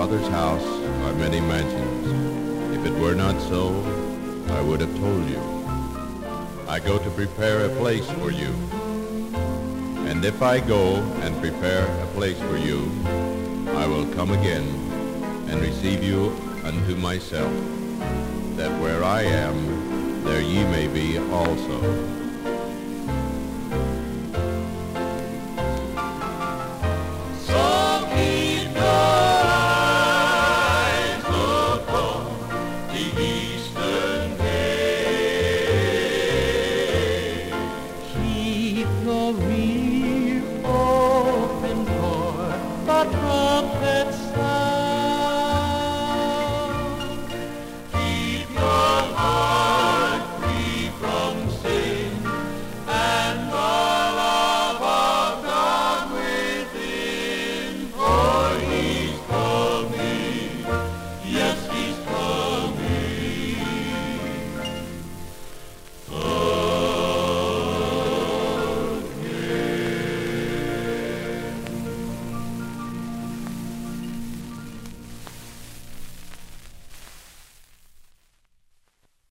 Father's house are many mansions. If it were not so, I would have told you. I go to prepare a place for you. And if I go and prepare a place for you, I will come again and receive you unto myself, that where I am, there ye may be also.